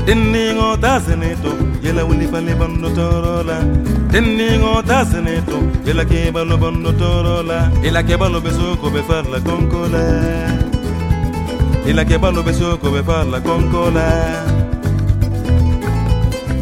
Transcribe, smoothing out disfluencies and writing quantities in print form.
Tenningo taseneto, yela wuli pale bando torola. Tenningo taseneto, yela keba lo bando torola. Ila keba lo beso ko be farla concola. Ila keba lo beso ko be farla concola.